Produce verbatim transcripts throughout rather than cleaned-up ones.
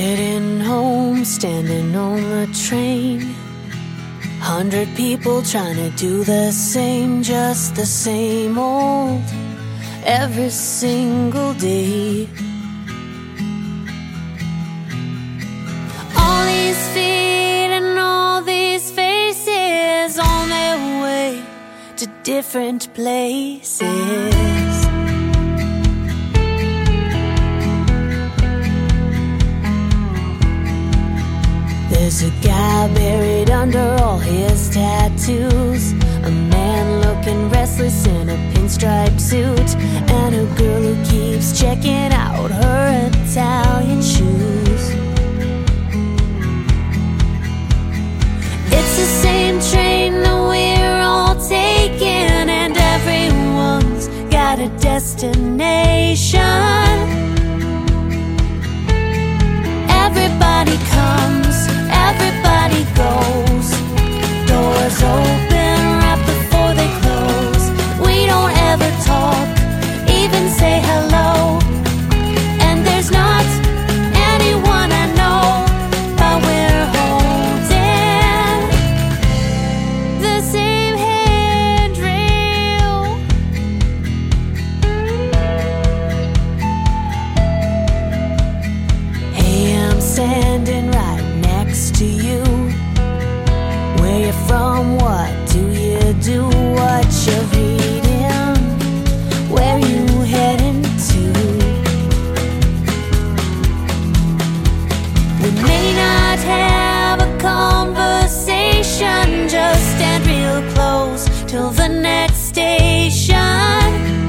Heading home, standing on the train. Hundred people trying to do the same, just the same old, every single day. All these feet and all these faces on their way to different places. There's a guy buried under all his tattoos, a man looking restless in a pinstripe suit, and a girl who keeps checking out her Italian shoes. It's the same train that we're all taking, and everyone's got a destination. Everybody comes, everybody goes. Doors open right before they close. We don't ever talk, even say hello. And there's not anyone I know, but we're holding the same handrail. Hey, I'm standing right next to you. Where you from? What do you do? What you reading? Where you heading to? We may not have a conversation, just stand real close till the next station.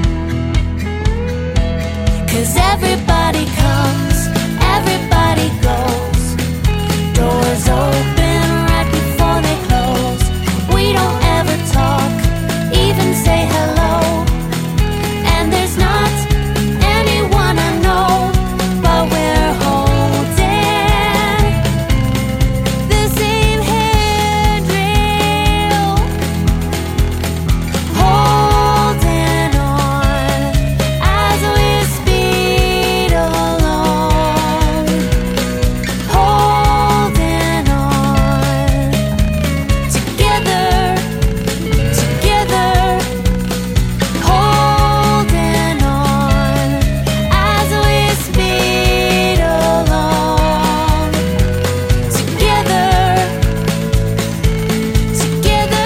'Cause everybody comes, everybody goes. Doors open right before they close. We don't ever talk, even say hello. And there's not anyone I know, but we're holding the same handrail. Holding on as we speed along. Holding on together, together. Holding on as we speed along. Together, together.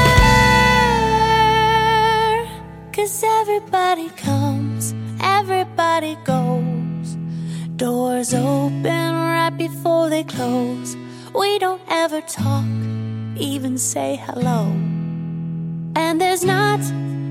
'Cause everybody comes, everybody goes. Doors open right before they close. We don't ever talk, even say hello. And there's not